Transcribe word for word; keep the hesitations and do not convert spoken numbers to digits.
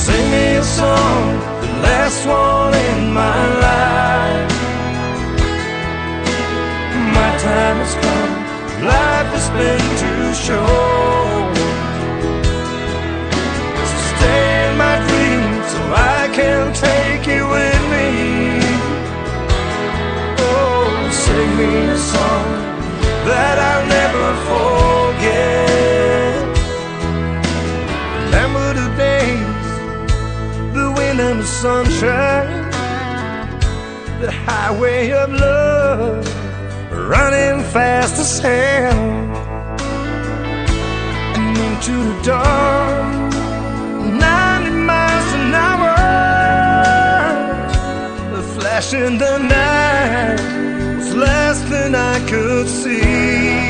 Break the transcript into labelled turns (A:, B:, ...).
A: Sing me a song, the last one in my life. My time has come, life has been too short. Stay in my dreams so I can take you with me. Oh, sing me a song that I'll never forget. Remember the days, the wind and the sunshine, the highway of love, running fast as hell, and into the dark, ninety miles an hour. The flash in the night was less than I could see.